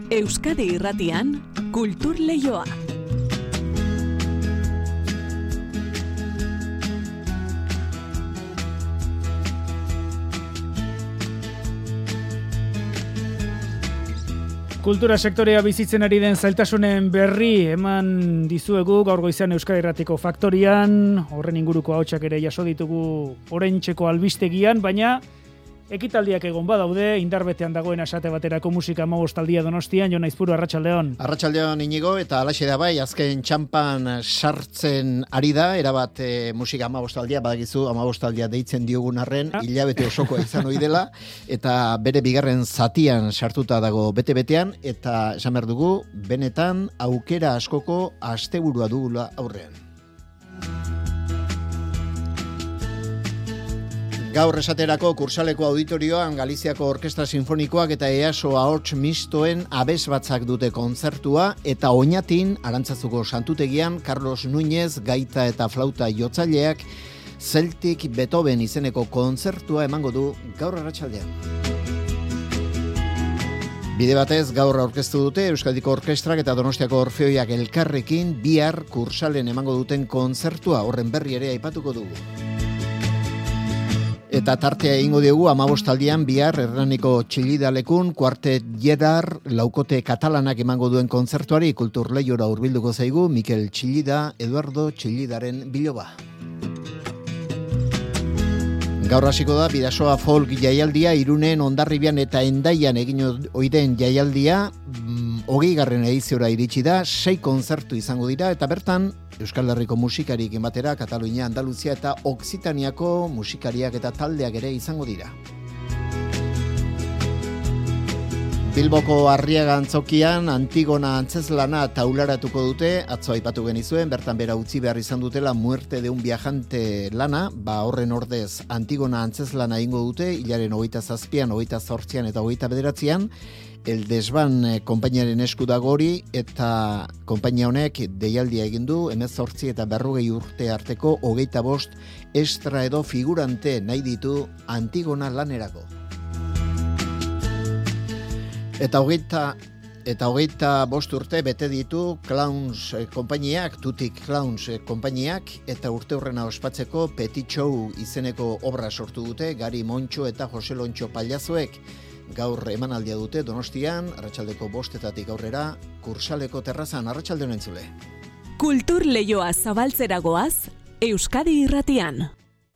Euskadi Irratian, Kultur Leioa. Kultura sektorea bizitzen ari den zailtasunen berri eman dizuegu gaur goizean Euskadi Irratiko Faktorian, horren inguruko ahotsak ere jaso ditugu oraintzeko albistegian, baina ekitaldiak egon badaude, indarbetean dagoen esate baterako musika 15 Donostian. Jon Aizpuru, arratsaldeon. Arratsaldeon Inigo, eta halaxe da bai, azken txanpan sartzen ari da, erabat musika 15 badakizu, 15 deitzen diogun arren, hilabete osokoa izan ohi dela, eta bere bigarren zatian sartuta dago bete-betean, eta esan behar dugu, benetan aukera askoko asteburua dugula aurrean. Gaur esaterako Kursaleko auditorioan Galiziako Orkestra Sinfonikoak eta EASO ahots mistoen abesbatzak dute kontzertua, eta Oñatin Arantzazuko Santutegian Carlos Núñez gaita eta flauta jotzaileak Celtic Beethoven izeneko kontzertua emango du gaur arratsaldean. Bide batez gaur aurkeztu dute Euskadiko Orkestrak eta Donostiako Orfeoiak elkarrekin bihar Kursalen emango duten kontzertua, horren berri ere aipatuko dugu. Eta tartea egingo diogu 15 bihar Hernaniko Txillidalekun Kuartet Jedar laukote katalanak emango duen kontzertuari Kultur Leiora hurbilduko zaigu Mikel Txillida, Eduardo Txillidaren biloba. Gaur hasiko da Bidasoa Folk jaialdia, Irunen, Hondarribian eta Hendaian egin oiden jaialdia, 20. ediziora iritsi da, 6 kontzertu izango dira, eta bertan Euskal Herriko musikariekin batera Katalunia, Andaluzia eta Okzitaniako musikariak eta taldeak ere izango dira. Bilboko Arriaga Antzokian Antigona antzeslana taularatuko dute, atzo aipatu genizuen, bertan bera utzi behar izan dutela Muerte de un viajante lana, horren ordez Antigona antzeslana egingo dute, hilaren 27an, 28an eta 29an, El Desban konpainiaren esku dago hori, eta konpainia honek deialdia egin du 18 eta 40 urte arteko 25 extra edo figurante nahi ditu Antigona lanerako. Eta 25 urte bete ditu Clowns konpainiak, Tutik Clowns konpainiak, eta urte horrena ospatzeko Petit Show izeneko obra sortu dute, Gari Montxo eta Jose Lontxo Pailazoek. Gaur emanaldia dute Donostian, arratsaldeko 5:00 aurrera, Kursaleko terrazan. Arratsaldeon entzule. Kultur Leioa zabaltzera goaz, Euskadi Irratian.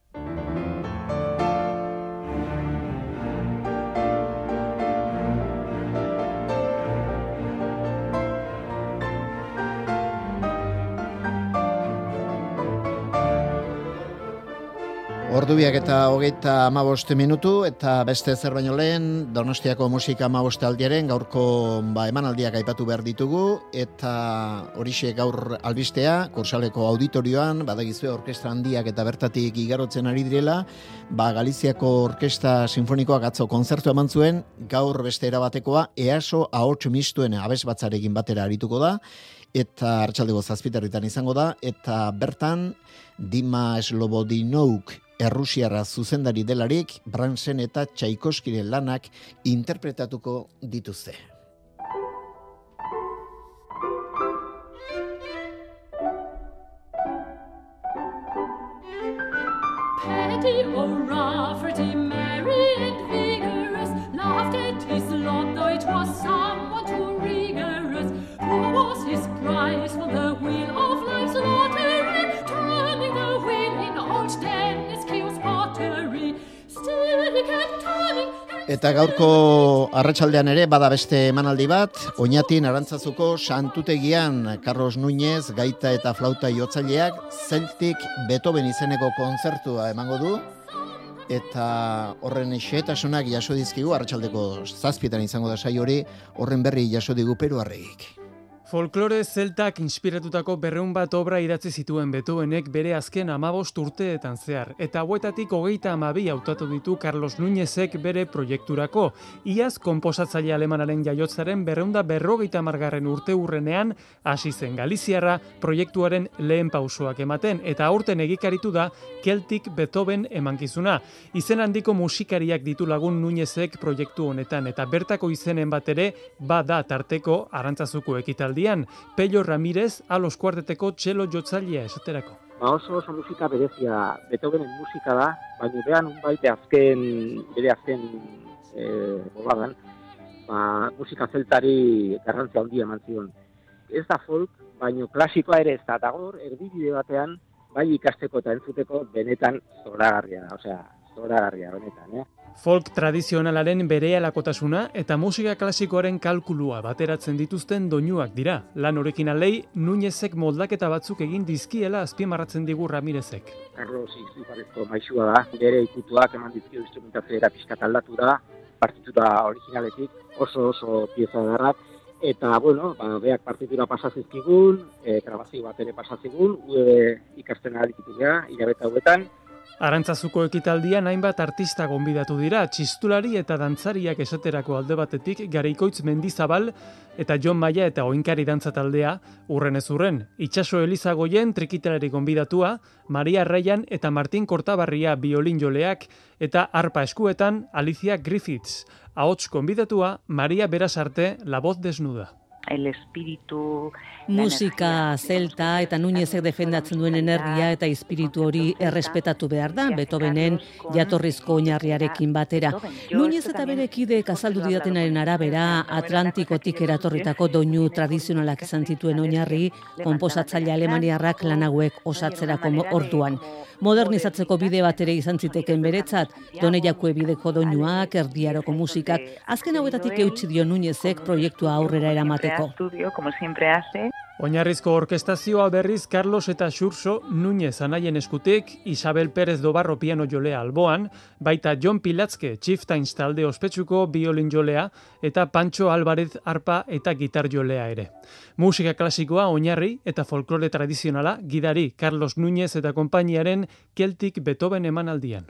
Ordubiak eta 35 minutu, eta beste zer baino lehen, Donostiako musika 15 aldiaren gaurko emanaldiak aipatu behar ditugu, eta horixe gaur albistea, Kursaleko auditorioan, badagizue orkestra handiak eta bertatik igarotzen ari direla, Galiziako Orkestra Sinfonikoak atzo kontzertu eman zuen, gaur beste erabatekoa, EASO ahots mistuen abesbatzarekin batera arituko da, eta arratsaldeko 7:00 izango da, eta bertan Dima Slobodinouk Errusiarra zuzendari delarik, Brahmsen eta Tchaikovskiren lanak interpretatuko dituzte. Petty O'Rafferty, merry and vigorous, laughed at his lot, though it was somewhat too rigorous. Who was his prize for the wheel of life's lottery, turning the wheel in old Dennis Kew's pottery. Still he kept turning. Eta gaurko arratsaldean ere bada beste emanaldi bat, Oñatin Arantzazuko Santutegian Carlos Núñez gaita eta flauta jotzaileak Celtic Beethoven izeneko kontzertua emango du, eta horren xehetasunak jaso dizkigu arratsaldeko 7:00 izango da saio hori, horren berri jaso digu Peru Arregik. Folklore zeltak inspiratutako 200 obra idatzi zituen Beethovenek bere azken 15 urteetan zehar, eta hauetatik 32 hautatu ditu Carlos Núñezek bere proiekturako. Iaz konposatzaile alemanaren jaiotzaren 250. urteurrenean hasi zen Galiziarra proiektuaren lehen pausoak ematen, eta aurten egikaritu da Celtic Beethoven emankizuna. Izen handiko musikariak ditu lagun Núñezek proiektu honetan, eta bertako izenen bat ere bada tarteko Arantzazuko ekitaldian. Pello Ramírez, Alos Kuarteteko txelo jotzailea esaterako. Oso musika berezia, Beethovenen musika da, baina behan unbait bere azken boladan, musika zeltari garrantzia handia eman zion. Ez da folk, baina klasikoa ere ez da, eta gor, erdibide batean, bai ikasteko eta entzuteko benetan zoragarria benetan, Folk tradizionalaren berehalakotasuna eta musika klasikoaren kalkulua bateratzen dituzten doinuak dira. Lan originalei Núñezek moldaketa batzuk egin dizkiela azpimarratzen digu Ramirezek. Carlos izugarrizko maisua da, bere ikutuak eman dizkio instrumentazioera pixkat aldatu da, partitura originaletik oso pieza darrak, eta, beak partitura pasazizkigun, grabazio bat ere pasazkigun, ikasten adikitu gara, hilabete hauetan. Arantzazuko ekitaldian hainbat artista gonbidatu dira, txistulari eta dantzariak esaterako alde batetik Garaikoitz Mendizabal eta Jon Maia eta Oinkari dantza taldea, urrenez urren. Itxaso Elizagoien trikitelari gonbidatua, Maria Ryan eta Martin Kortabarria biolin joleak eta arpa eskuetan Alicia Griffiths. Ahots gonbidatua Maria Berasarte, La Voz Desnuda. El espiritu... Musika zelta eta Núñezek defendatzen duen energia eta espiritu hori errespetatu behar da, Beethovenen jatorrizko oinarriarekin batera. Núñez eta bere kideek azaldu didatenaren arabera, Atlantikotik eratorritako doinu tradizionalak izan zituen oinarri, konposatzaile alemaniarrak lan hauek osatzerako orduan. Modernizatzeko bide bat ere izan ziteken beretzat, Doneiakue bideko doinuak, erdiaroko musikak, azken hauetatik eutsi dio Núñezek proiektua aurrera eramateko. Oinarrizko orkestazioa berriz Carlos eta Xurso Núñez anaien eskutik, Isabel Pérez Dobarro piano jolea alboan, baita Jon Pilatzke Chieftains talde ospetsuko biolin jolea eta Pancho Álvarez arpa eta gitar jolea ere. Musika klasikoa oinarri eta folklore tradizionala gidari Carlos Núñez eta konpainiaren Celtic Beethoven emanaldian.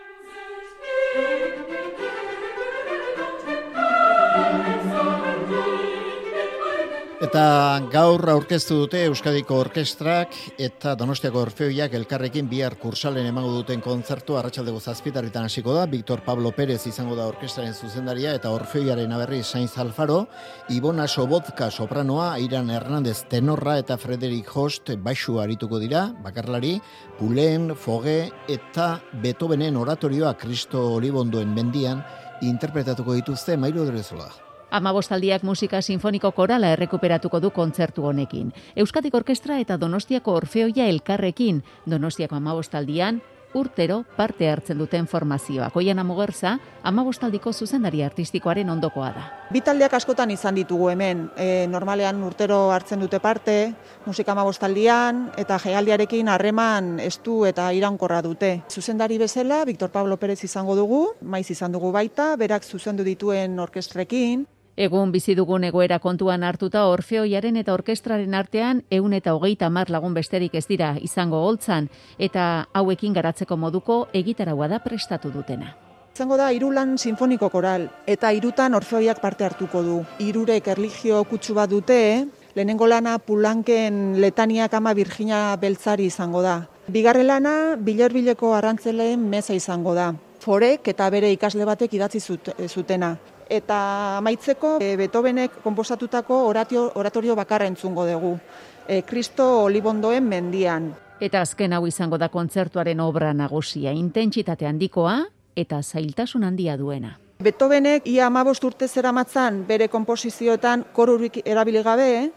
Eta gaur aurkeztu dute Euskadiko Orkestrak eta Donostiako Orfeoiak elkarrekin bihar kursalen emango duten kontzertu arratsaldeko 7:00 hasiko da. Victor Pablo Pérez izango da orkestraren zuzendaria eta Orfeoiaren aberri Sainz Alfaro, Ibona Sobotka sopranoa, Airan Hernández tenorra eta Frederik Host baixua arituko dira, bakarlari, Pulen, Foge eta Beethovenen oratorioa Kristo Olibondoen mendian interpretatuko dituzte Mairu Odrezola. 15 musika sinfoniko korala errekuperatuko du kontzertu honekin. Euskadiko Orkestra eta Donostiako Orfeoia elkarrekin, Donostiako 15 urtero parte hartzen duten formazioak. Oiana Mugerza, 15 zuzendari artistikoaren ondokoa da. Bi taldeak askotan izan ditugu hemen, normalean urtero hartzen dute parte, musika 15 eta jaialdiarekin harreman estu eta iraunkorra dute. Zuzendari bezala, Victor Pablo Pérez izango dugu, maiz izan dugu baita, berak zuzendu dituen orkestrekin. Egun bizi dugun egoera kontuan hartuta Orfeoiaren eta orkestraren artean 130 lagun besterik ez dira izango holtzan eta hauekin garatzeko moduko egitaraua da prestatu dutena. Izango da 3 lan sinfoniko koral eta 3 Orfeoiak parte hartuko du. 3 erlijio kutsu bat dute, lehenengo lana Pulanken letaniak ama Virginia Beltzari izango da. Bigarren lana Bilerbileko arrantzeleen meza izango da. Forek eta bere ikasle batek idatzi zutena. Eta amaitzeko Beethovenek konposatutako oratorio bakarra entzungo dugu. Kristo Olibondoen mendian. Eta azken hau izango da kontzertuaren obra nagusia, intentsitate handikoa eta zailtasun handia duena. Beethovenek ia 15 urte zeramatzan bere konposizioetan korurik erabili gabe,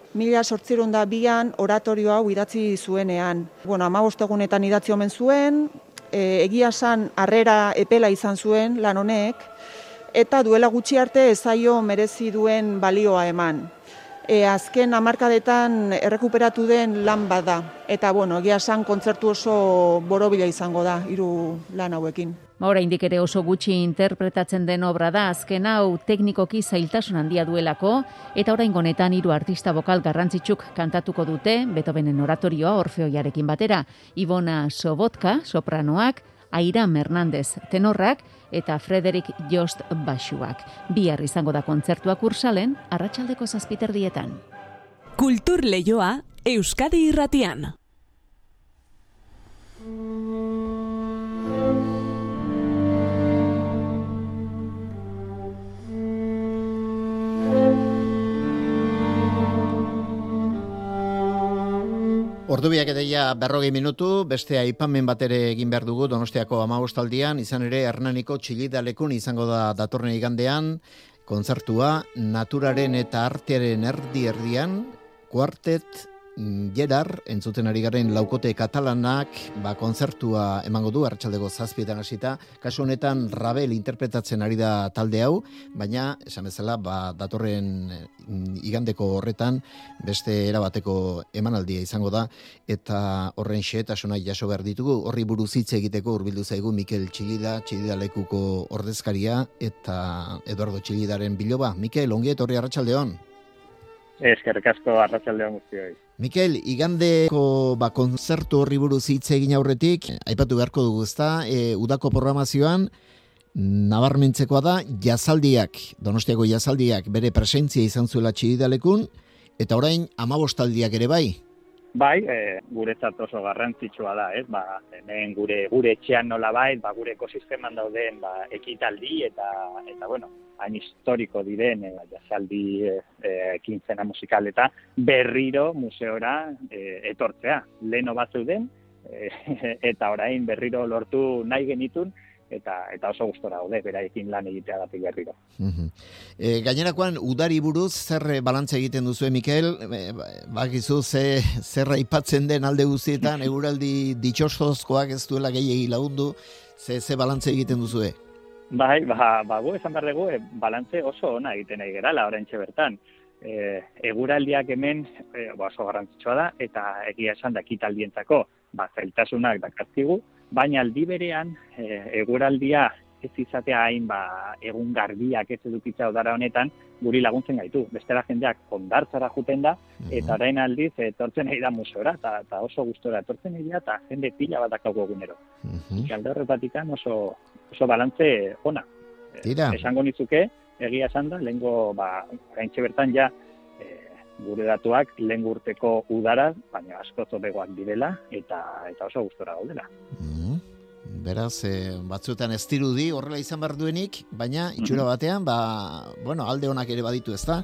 1802an oratorio hau idatzi zuenean. 15 egunetan idatzi omen zuen, egia esan harrera epela izan zuen lan honek, eta duela gutxi arte ez zaio merezi duen balioa eman. azken hamarkadetan errekuperatu den lan bat da. Eta, bueno, egia esan kontzertu oso borobila izango da, 3 lan hauekin. Oraindik ere oso gutxi interpretatzen den obra da, azken hau teknikoki zailtasun handia duelako, eta oraingo honetan 3 artista bokal garrantzitsuk kantatuko dute, Beethovenen oratorioa Orfeoiarekin batera, Ibona Sobotka, sopranoak, Airam Hernandez tenorrak, eta Frederik Jost baxuak. Bihar izango da kontzertua Kursalen, arratsaldeko 7:30. Kultur Leioa Euskadi Irratian. Ordubiak edeia 40 minutu, beste aipamen bat ere egin behar dugu Donostiako 15aldian, izan ere Hernaniko Txilidalekun izango da datorren igandean, kontzertua naturaren eta artearen erdi-erdian, Kuartet Gerard, entzuten ari garen laukote katalanak, kontzertua emango du, arratsaldeko 7:00 hasita, kasu honetan Ravel interpretatzen ari da talde hau, baina, esan bezala, datorren igandeko horretan, beste erabateko emanaldia izango da, eta horren xehetasuna jaso behar ditugu, horri buruz hitz egiteko hurbildu zaigu Mikel Txilida, Txilidalekuko ordezkaria, eta Eduardo Txilidaren biloba. Mikel, ongi etorri arratsaldeon. Eskerrik asko arratsaldeon guztioi. Mikel, igandeko kontzertu horri buruz hitz egin aurretik, aipatu beharko dugu, ezta, udako programazioan nabarmentzekoa da jazaldiak, Donostiako jazaldiak bere presentzia izan zuela Txilidalekun, eta orain 15aldiak ere bai. Bai, guretzat oso garrantzitsua da, ez? Hemen gure etxean nolabait, gure ekosisteman dauden ekitaldi eta bueno, hain historiko diren jazaldi ekintzena musikal eta berriro museora etortzea. Leno bat zeuden eta orain berriro lortu nahi genitun eta oso gustora gaude beraiekin lan egiteagatik berriro. Gainerakoan udari buruz zer balantza egiten duzu, Mikel? Bakizu zer aipatzen den alde guztietan eguraldi ditxosozkoak ez duela gehiegi lagundu, ze balantza egiten duzu? Bai, gu esan behar dugu balantze oso ona egiten nahi gerala oraintxe bertan. Eguraldiak hemen oso garrantzitsua da eta egia esan da ekitaldientzako zailtasunak dakartzigu, baina aldi berean eguraldia ez izatea hain egun garbiak ez edukitza udara honetan guri laguntzen gaitu. Bestela jendeak hondartzara juten da eta orain aldiz etortzen nahi da museora eta oso gustora etortzen nahi da eta jende pila bat dakauko egunero. Alde horretatikan oso balantze ona. Esango nitzuke, egia esan da, lehengo oraintxe bertan ja gure datuak lehen urteko udara, baina asko zobegoak direla eta oso gustora gaudela. Beraz, batzuetan ez dirudi horrela izan behar duenik, baina itxura batean, alde honak ere baditu, ezta?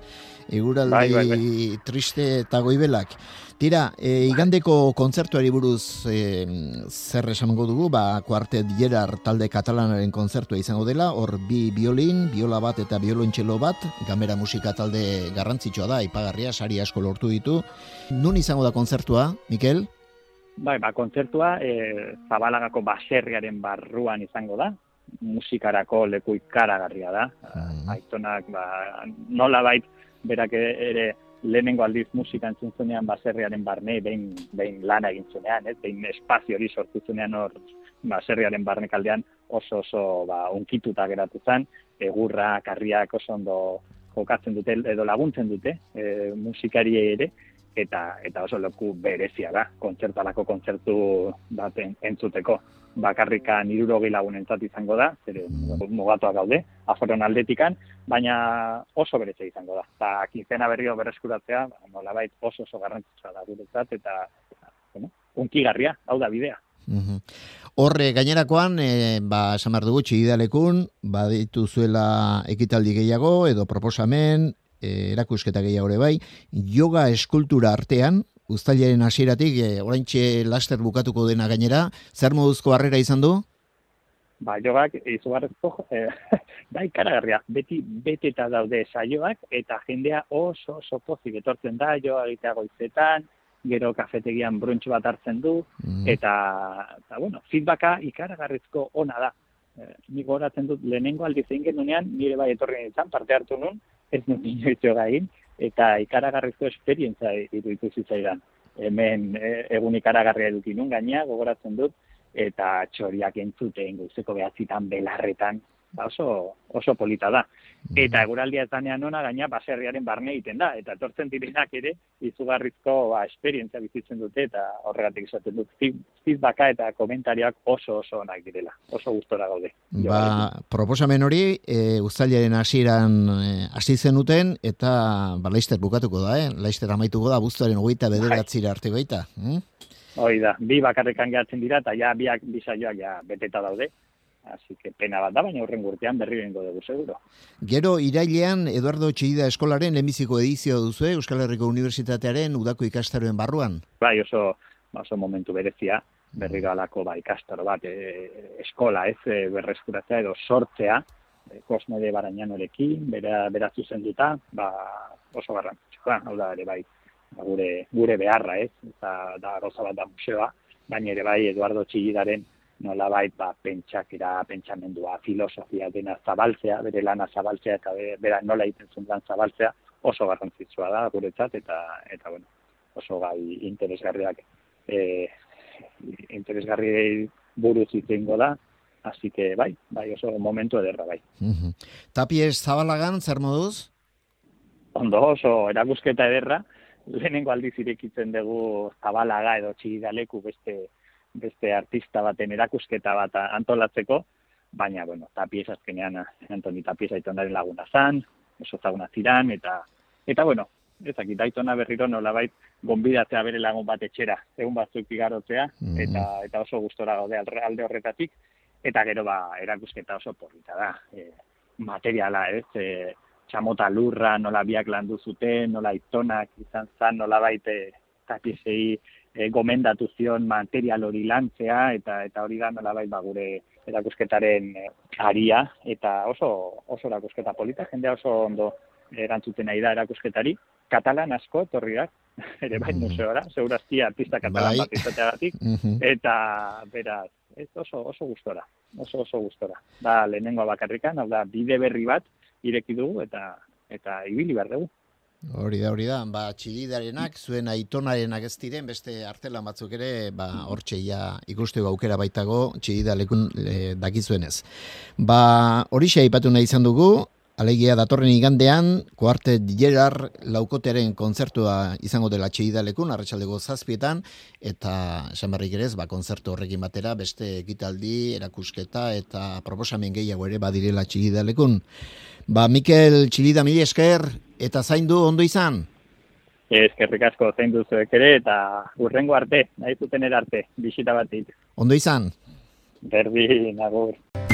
Eguraldi triste eta goibelak. Tira, igandeko kontzertuari buruz zer esango dugu, Kuartet Gerard talde katalanaren kontzertua izango dela, hor 2 biolin, biola bat eta biolontxelo bat, gamera musika talde garrantzitsua da, aipagarria, sari asko lortu ditu. Nun izango da kontzertua, Mikel? Bai, kontzertua Zabalagako baserriaren barruan izango da, musikarako leku ikaragarria da. Aitonak nolabait berak ere lehenengo aldiz musika entzun zuenean baserriaren barne behin lana egin zuenean, behin espazio hori sortu zuenean hor baserriaren barnekaldean oso unkituta geratu zen, egurra, karriak oso ondo jokatzen dute edo laguntzen dute musikariei ere, eta oso leku berezia da, kontzertu bat entzuteko. Bakarrikan 60 lagunentzat izango da, zere mugatuak gaude, aforon aldetikan, baina oso berezia izango da. Eta kinzena berriro berreskuratzea, nolabait oso garrantzitsua da guretzat, eta unkigarria, hau da bidea. Horre, gainerakoan, esan behar dugu, Txilidalekun, badituzuela ekitaldi gehiago, edo proposamen, erakusketa gehiago ere bai, yoga eskultura artean, uztailaren hasieratik, oraintxe laster bukatuko dena gainera, zer moduzko harrera izan du? Jogak izugarrezko, ikaragarria, beti beteta daude saioak, eta jendea oso pozik etortzen da, joga egitea goizetan, gero kafetegian bruntx bat hartzen du, eta feedbacka ikaragarrizko ona da. Nik goratzen dut lehenengo aldiz egin genunean, nire bai etorri nintzen, parte hartu nun, ez nun inoiz joga egin, eta ikaragarrizko esperientzia iruditu zitzaidan. Hemen egun ikaragarria eduki nun gaina, gogoratzen dut, eta txoriak entzuten goizeko 9 belarretan, oso polita da. Eta eguraldia ez danean ona, gaina baserriaren barne egiten da, eta etortzen direnak ere izugarrizko esperientzia bizitzen dute, eta horregatik izaten dut feedbacka eta komentarioak oso onak direla, oso gustora gaude. Proposamen hori, uztailaren hasieran hasi zenuten, eta laizter bukatuko da, laizter amaituko da, abuztuaren 29 arte baita. Hoi da, 2 bakarrekan gehatzen dira, eta ja bi saioak beteta daude. Así que pena bat da, baina hurrengo urtean berri bengo dugu, seguro. Gero, irailean, Eduardo Txillida Eskolaren lehenbiziko edizio duzu, Euskal Herriko Unibertsitatearen udako ikastaroen barruan. Bai, oso momentu berezia, berriro alako ikastaro bat, eskola berreskuratzea edo sortzea, Kosme de Barañanorekin, bera zuzenduta, oso garrantzitsua, hau da ere bai, gure beharra, eta da gauza bat da museoa, baina ere bai Eduardo Txillidaren nolabait pentsakera, pentsamendua, filosofia dena zabaltzea, bere lana zabaltzea eta bera nola egiten zuen lan zabaltzea oso garrantzitsua da guretzat eta bueno, oso gai interesgarriak interesgarri buruz itzengo da, así que bai, oso momentu ederra bai. Tapies Zabalagan, zer moduz? Ondo, oso erakusketa ederra, lehenengo aldiz irekitzen dugu Zabalaga edo Txillidaleku beste artista baten erakusketa bat antolatzeko, baina, bueno, Tapies azkenean, Antoni Tapies Aitonaren laguna zan, oso zaguna ziran, eta bueno, ezakit Aitona berriro nolabait gonbidatzea bere lagun bat etxera, egun batzuk igarotzea, eta oso gustora gaude alde horretatik, eta gero erakusketa oso polita da, materiala, txamota lurra, nola biak landu zuten, nola Aitonak izan zan, nolabait Tapiesei gomendatu zion material hori lantzea, eta hori da nolabait gure erakusketaren aria, eta oso erakusketa polita, jendea oso ondo erantzuten nahi da erakusketari, katalan asko etorriak, ere bai museora, segurazki artista katalan bat izateagatik, eta beraz, oso gustora, oso gustora. Da lehenengoa bakarrikan, hau da bide berri bat ireki dugu, eta ibili behar dugu. Hori da, Txillidarenak, zuen Aitonarenak ez diren, beste artelan batzuk ere, hortxe ikusteko aukera baitago, Txillidalekun dakizuenez. Horixe aipatu nahi izan dugu, alegia datorren igandean, Quartet Gerard laukotearen kontzertua izango dela Txillidalekun, arratsaldeko 7:00, eta esan berrik ere, kontzertu horrekin batera, beste ekitaldi, erakusketa, eta proposamen gehiago ere badirela Txillidalekun. Mikel Txillida, mila esker, eta zaindu ondo izan? Eskerrik asko zaindu zuek ere, eta hurrengo arte, nahi zuten arte, bisita batik. Ondo izan? Berdin, agur.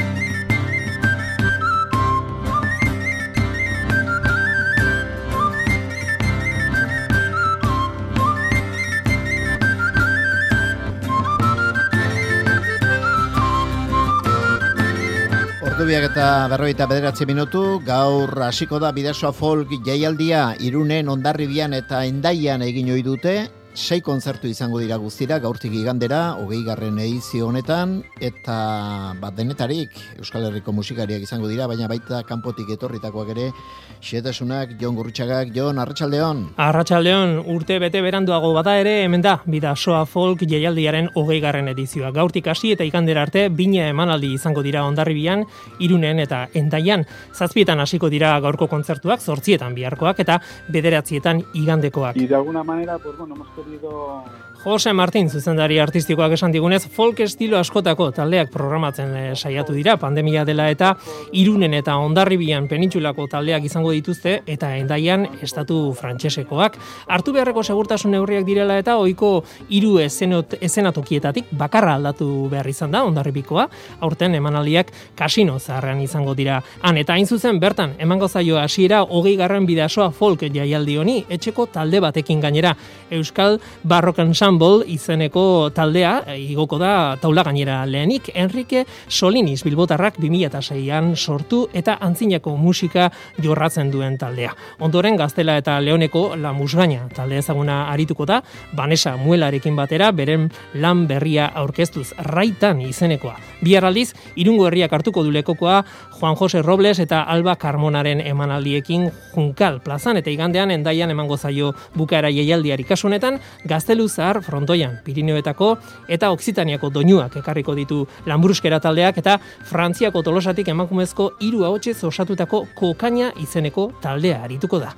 Ordubiak eta 49 minutu, gaur hasiko da Bidasoa Folk jaialdia, Irunen, Hondarribian eta Hendaian egin ohi dute. 6 kontzertu izango dira guztira, gaurtik igandera, 20. edizio honetan, eta denetarik Euskal Herriko musikariak izango dira, baina baita kanpotik etorritakoak ere, xehetasunak, Jon Gurrutxagak. Jon, arratsaldeon. Arratsaldeon, urte bete beranduago bada ere, hemen da, Bidasoa Folk jaialdiaren 20. edizioa. Gaurtik hasi eta igandera arte, 2 emanaldi izango dira Hondarribian, Irunen eta Hendaian. 7:00 hasiko dira gaurko kontzertuak, 8:00 biharkoak, eta 9:00 igandekoak. Y de alguna manera, pues bueno, hemos querido... Jose Martin, zuzendari artistikoak esan digunez, folk estilo askotako taldeak programatzen saiatu dira, pandemia dela eta Irunen eta Hondarribian penintsulako taldeak izango dituzte, eta Hendaian estatu frantsesekoak. Hartu beharreko segurtasun neurriak direla eta ohiko 3 eszenatokietatik bakarra aldatu behar izan da Hondarribikoa, aurten emanaldiak kasino zaharrean izango dira. Han eta hain zuzen bertan, emango zaio hasiera 20. Bidasoa Folk jaialdi honi, etxeko talde batekin gainera, Euskal Euskal Barrock Ensemble izeneko taldea igoko da taula gainera lehenik. Enrique Solinis Bilbotarrak 2006an sortu eta antzinako musika jorratzen duen taldea. Ondoren Gaztela eta Leoneko La Musgaina talde ezaguna arituko da, Vanessa Muelarekin batera beren lan berria aurkeztuz, Raitan izenekoa. Bihar aldiz, Irungo Herriak hartuko du lekokoa Juan Jose Robles eta Alba Carmonaren emanaldiekin Junkal plazan, eta igandean Hendaian emango zaio bukaera jaialdiari. Kasu honetan, Gaztelu Zahar frontoian Pirineoetako eta Okzitaniako doinuak ekarriko ditu Lanbruskera taldeak, eta Frantziako Tolosatik emakumezko 3 ahotsez osatutako Kokaina izeneko taldea arituko da.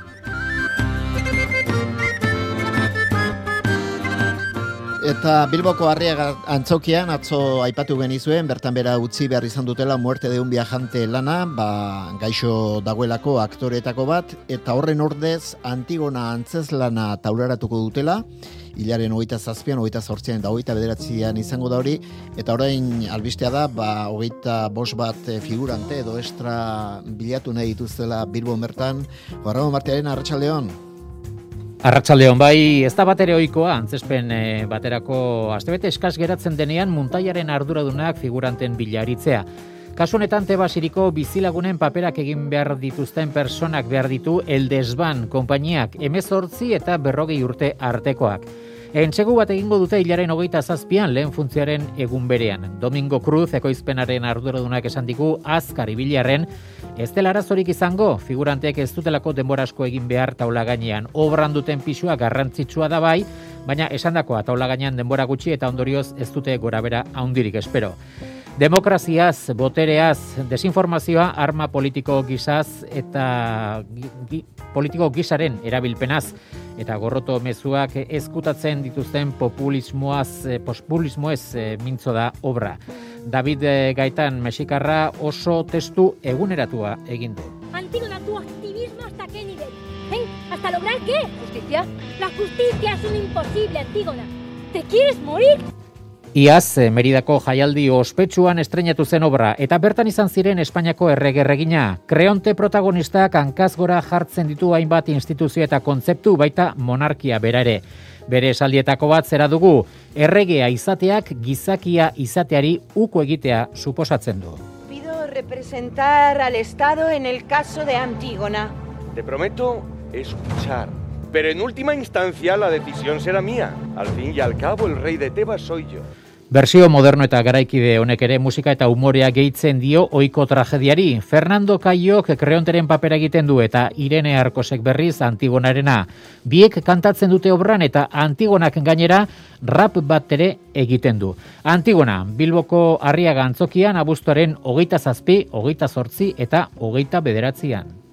Eta Bilboko Arriaga antzokian atzo aipatu genizuen, bertan bera utzi behar izan dutela Muerte de un viajante lana, gaixo dagoelako aktoreetako bat, eta horren ordez Antigona antzeslana taularatuko dutela, hilaren 27an, 28an eta 29an izango da hori, eta orain albistea da, 25 bat figurante edo extra bilatu nahi dituztela Bilbon bertan. Ramon Martiaren, arratsaldeon. Arratsaldeon, bai, ez da batere ohikoa, antzespen baterako astebete eskas geratzen denean muntaiaren arduradunak figuranten bilaritzea. Kasu honetan Tebasiriko bizilagunen paperak egin behar dituzten personak behar ditu El Desban konpainiak, 18 eta 40 urte artekoak. Entsegu bat egingo dute hilaren 27an lehen funtzioaren egun berean. Domingo Cruz ekoizpenaren arduradunak esan digu azkar ibiliarren, ez dela arazorik izango, figuranteek ez dutelako denbora asko egin behar taula gainean. Obran duten pisua garrantzitsua da bai, baina esandakoa taula gainean denbora gutxi eta ondorioz ez dute gorabera handirik espero. Demokraziaz, botereaz, desinformazioa, arma politiko gisaz eta politiko gisaren erabilpenaz eta gorroto mezuak ezkutatzen dituzten populismoez mintzo da obra. David Gaitan mexikarra oso testu eguneratua egin du. Antígona, tu activismo hasta qué nivel? ¿Hasta lograr qué? ¿Justicia? La justicia es un imposible, Antígona. ¿Te quieres morir? Iaz, Meridako jaialdi ospetsuan estreinatu zen obra, eta bertan izan ziren Espainiako errege-erregina. Kreonte protagonistak hankaz gora jartzen ditu hainbat instituzio eta kontzeptu, baita monarkia bera ere. Bere esaldietako bat zera dugu, erregea izateak gizakia izateari uko egitea suposatzen du. Pido representar al Estado en el caso de Antígona. Te prometo escuchar. Pero en última instancia la decisión será mía. Al fin y al cabo el rey de Tebas soy yo. Bersio moderno eta garaikide honek ere musika eta umorea gehitzen dio ohiko tragediari. Fernando Caiok Kreonteren papera egiten du eta Irene Arkosek berriz Antigonarena. Biek kantatzen dute obran eta Antigonak gainera rap bat ere egiten du. Antigona, Bilboko Arriaga antzokian abuztuaren 27, 28 eta 29an.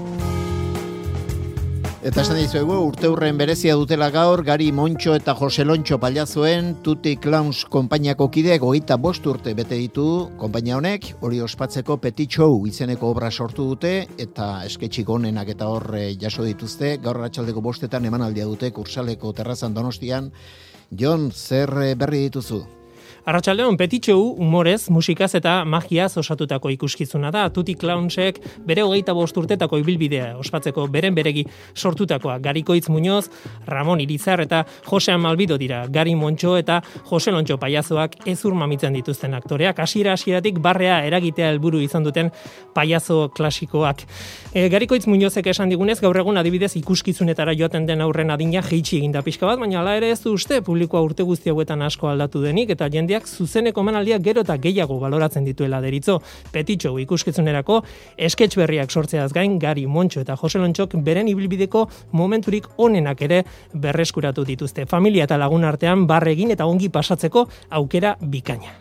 Eta esan dizuegu, urteurren berezia dutela gaur, Gari Montxo eta Jose Lontxo Paliazoen Tutti Clowns konpainiako kideek 25 urte bete ditu konpainia honek, hori ospatzeko Petit Show izeneko obra sortu dute, eta esketxik onenak eta hor jaso dituzte, gaur arratsaldeko 5etan emanaldia dute Kursaleko terrazan Donostian. Jon, zer berri dituzu? Arratsaldeon, Petit Show humorez, musikaz eta magiaz osatutako ikuskizuna da. Tutti Clownsek bere 25 urtetako ibilbidea ospatzeko beren beregi sortutakoa. Garikoitz Muñoz, Ramon Irizar eta Jose Amalbido dira. Gari Montxo eta Jose Lontxo Paiazoak ezur mamitzen dituzten aktoreak. Hasieratik barrea eragitea helburu izan duten paiazo klasikoak. Garikoitz Muñozek esan digunez, gaur egun adibidez ikuskizunetara joaten den aurren adina jeitsi eginda pixka bat, baina hala ere ez du uste publikoa urte guzti hauetan asko aldatu denik eta jendeak zuzeneko emanaldiak gero eta gehiago baloratzen dituela deritzo. Petit Show ikuskizunerako sketch berriak sortzeaz gain, Gari Montxo eta Jose Lontxok beren ibilbideko momenturik onenak ere berreskuratu dituzte. Familia eta lagun artean barregin eta ongi pasatzeko aukera bikaina.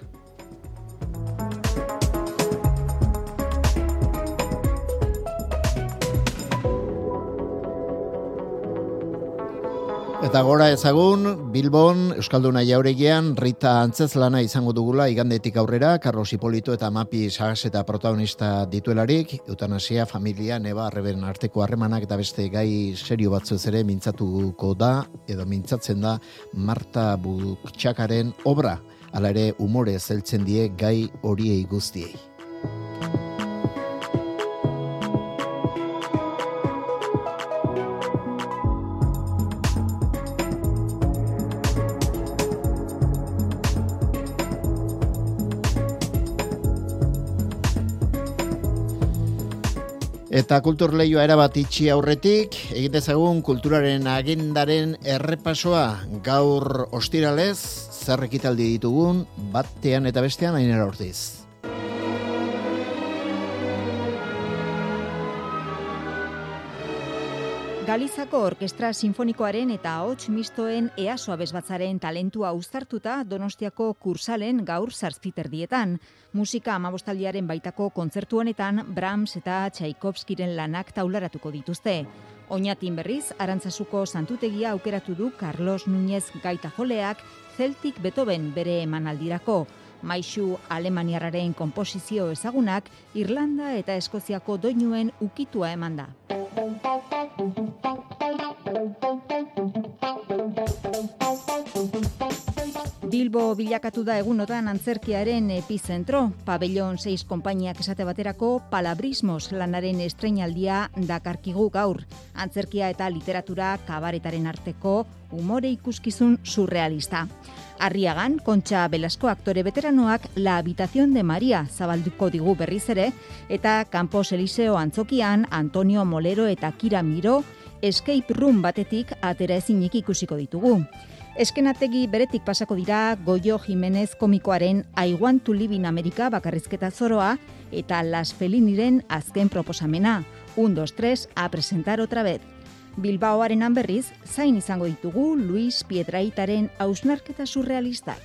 Eta gora ezagun, Bilbon, Euskalduna Jauregian, Rita Antzeslana izango dugula igandetik aurrera, Carlos Hipolito eta Mapi Sagas eta protagonista dituelarik, eutanasia, familia, neba, arreben arteko harremanak eta beste gai serio batzuz ere mintzatuko da, edo mintzatzen da, Marta Butxakaren obra, hala ere umore zeltzen die gai horiei guztiei. Eta kulturleioa erabat itxi aurretik, egin dezagun kulturaren agendaren errepasoa gaur ostiralez, zer ekitaldi ditugun, batean eta bestean Ainara Ortiz. Galizako Orkestra Sinfonikoaren eta Ahots Mistoen EASO abesbatzaren talentua uztartuta Donostiako Kursalen gaur 7:30. Musika 15aldiaren baitako kontzertu honetan Brahms eta Tchaikovskyren lanak taularatuko dituzte. Oñatin berriz, Arantzasuko santutegia aukeratu du Carlos Núñez gaitajoleak Celtic Beethoven bere emanaldirako. Maixu alemaniarraren konposizio ezagunak Irlanda eta Eskoziako doinuen ukitua eman da. Bilbo bilakatu da egunotan antzerkiaren epizentro. Pabellon 6 konpainiak esate baterako Palabrismos lanaren estreinaldia dakarkigu gaur. Antzerkia eta literatura kabaretaren arteko umore ikuskizun surrealista. Arriagan, Kontxa Velasco aktore veteranoak La Habitación de María zabalduko digu berriz ere, eta Campos Eliseo antzokian Antonio Molero eta Kira Miro escape room batetik atera ezinik ikusiko ditugu. Eskenategi beretik pasako dira Goyo Jimenez komikoaren I Want to Live in America bakarrizketa zoroa eta Las Feliniren azken proposamena, 1, 2, 3, a presentar otra vez. Bilbaoaren berriz, zain izango ditugu Luis Piedrahitaren hausnarketa surrealistak.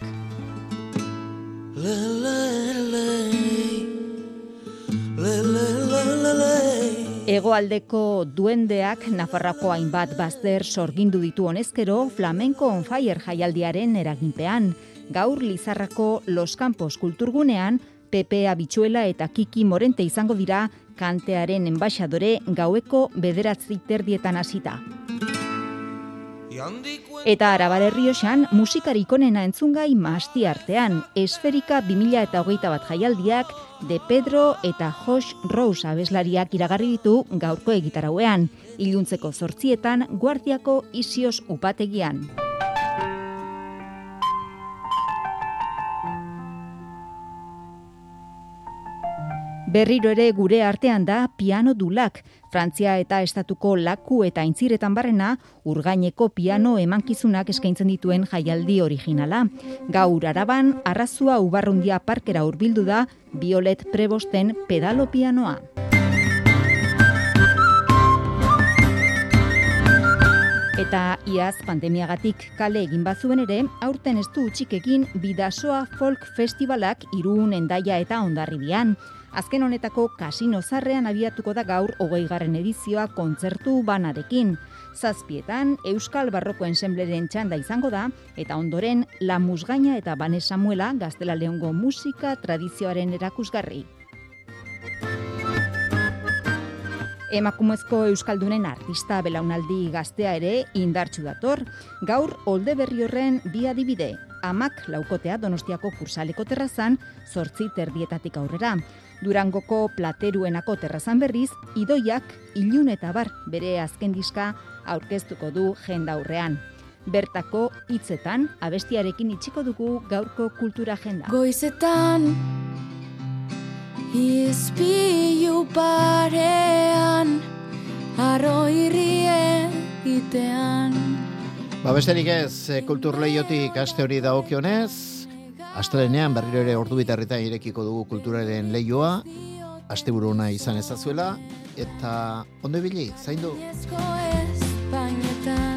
Hegoaldeko duendeak Nafarroako hainbat bazter sorgindu ditu honezkero Flamenco on Fire jaialdiaren eraginpean. Gaur Lizarrako Los Campos kulturgunean Pepe Abitxuela eta Kiki Morente izango dira kantearen enbaixadore gaueko 9:30 hasita. Eta Arabar Errioxan musikarik onena entzungai mahasti artean, Esferika 2021 jaialdiak De Pedro eta Josh Rose abeslariak iragarri ditu gaurko egitarauean, iluntzeko 8:00 Guardiako Isios upategian. Berriro ere gure artean da Piano du Lac, Frantzia eta Estatuko laku eta aintziretan barrena urgaineko piano emankizunak eskaintzen dituen jaialdi originala. Gaur Araban, Arrazua Ubarrundia Parkera hurbildu da Violet Prebosten pedalo pianoa. Eta iaz pandemiagatik kale egin bazuen ere, aurten ez du utxikekin Bidasoa Folk Festivalak Irun, Hendaia eta Hondarribian. Azken honetako kasino zarrean abiatuko da gaur 20. edizioa kontzertu banarekin. 7:00 Euskal Barroko Ensembleren txanda izango da, eta ondoren La Musgaina eta Bane Samuela Gaztela Leongo musika tradizioaren erakusgarri. Emakumezko euskaldunen artista belaunaldi gaztea ere indartsu dator. Gaur Olde Berriorren bi adibide. Amak laukotea Donostiako Kursaleko terrazan 8:30 aurrera. Durangoko Plateruenako terrazan berriz, Idoiak, Ilun eta Bar bere azken diska aurkeztuko du jendaurrean. Bertako hitzetan abestiarekin itxiko dugu gaurko kultura agenda. Goizetan izpilu parean arro irrie itean. Besterik ez, kulturleiotik aste hori dagokionez, astelenean berriro ere ordu bitarritan irekiko dugu kulturaren leioa, asteburu ona izan ezazuela, eta ondo ibili, zaindu.